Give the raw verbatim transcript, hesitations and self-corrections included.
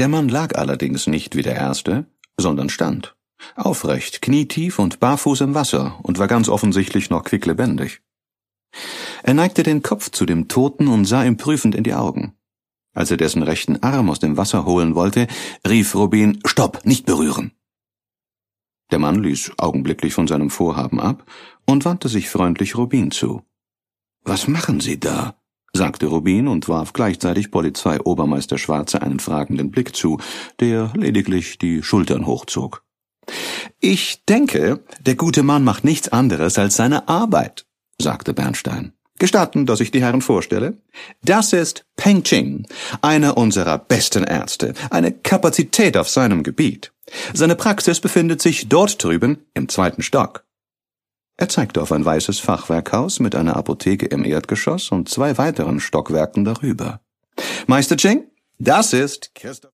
Der Mann lag allerdings nicht wie der Erste, sondern stand, aufrecht, knietief und barfuß im Wasser und war ganz offensichtlich noch quicklebendig. Er neigte den Kopf zu dem Toten und sah ihm prüfend in die Augen. Als er dessen rechten Arm aus dem Wasser holen wollte, rief Rubin: »Stopp, nicht berühren!« Der Mann ließ augenblicklich von seinem Vorhaben ab und wandte sich freundlich Rubin zu. »Was machen Sie da?« sagte Rubin und warf gleichzeitig Polizeiobermeister Schwarze einen fragenden Blick zu, der lediglich die Schultern hochzog. »Ich denke, der gute Mann macht nichts anderes als seine Arbeit«, sagte Bernstein. »Gestatten, dass ich die Herren vorstelle? Das ist Peng Ching, einer unserer besten Ärzte, eine Kapazität auf seinem Gebiet. Seine Praxis befindet sich dort drüben im zweiten Stock.« Er zeigte auf ein weißes Fachwerkhaus mit einer Apotheke im Erdgeschoss und zwei weiteren Stockwerken darüber. »Meister Ching, das ist Christoph